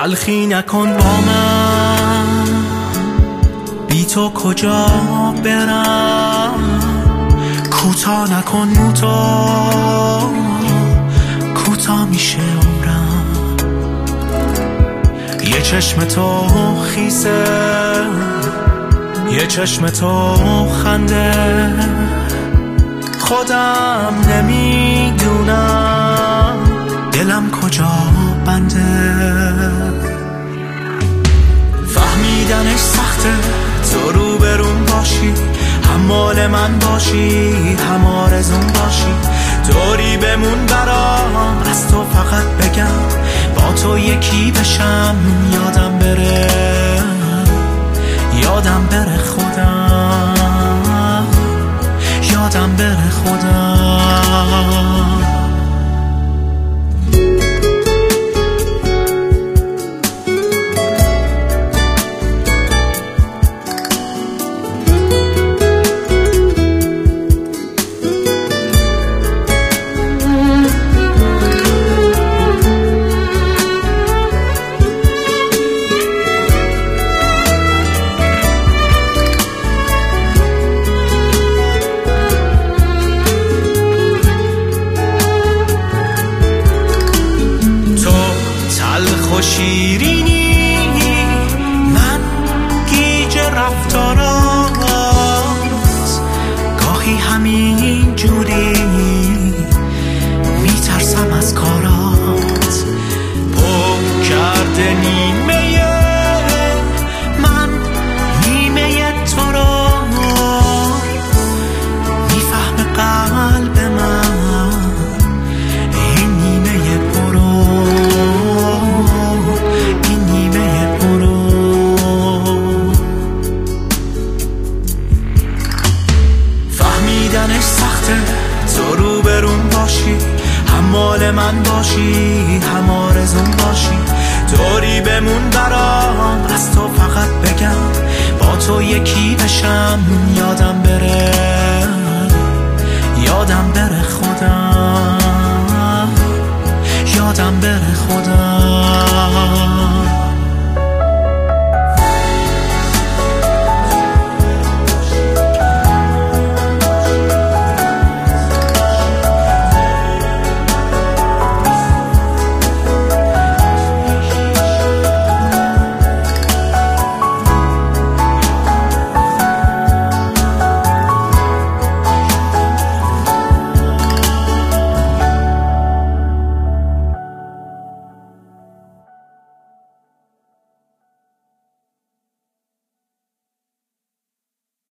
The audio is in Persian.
تلخی نکن با من، بی تو کجا برم؟ کوتاه نکن موتو، کوتاه میشه عمرم. یه چشم تو خیسه، یه چشم تو خنده، خودم نمیدونم دلم کجا بنده. فهمیدنش سخته، تو رو برون باشی، هم مال من باشی، هم آرزون باشی. طوری بمون برام، از تو فقط بگم با تو یکی بشم. یادم بره، یادم بره خودم، یادم بره خودم. شیرینی من گیج رفتارات، گاهی همین جوری میترسم از کارات. پر کرده نیمه من، نیمه تو رو میفهمه قلب من، این نیمه پرو، سخته تو رو برون باشی، هم مال من باشی، هم آرزون باشی. طوری بمون برام، از تو فقط بگم با تو یکی بشم. یادم بره، یادم بره